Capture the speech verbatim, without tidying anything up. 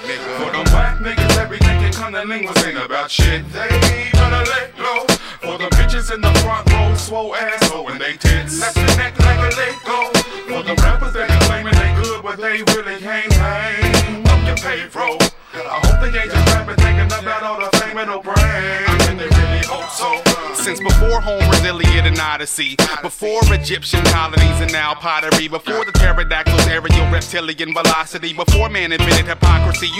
nigga. For them black niggas, everything can come to linguals ain't about shit. They better let go. For the bitches in the front row, swole asshole and they tits. Left the neck like a leg go. For the rappers that be claiming they good, but they really can't hang up your payroll. I hope they ain't just rapping thinking about all the fame and no brain. And they really hope so. Since before Homer's Iliad and Odyssey, before Egyptian colonies and now pottery, before the pterodactyls, aerial reptilian velocity, before man invented hypocrisy.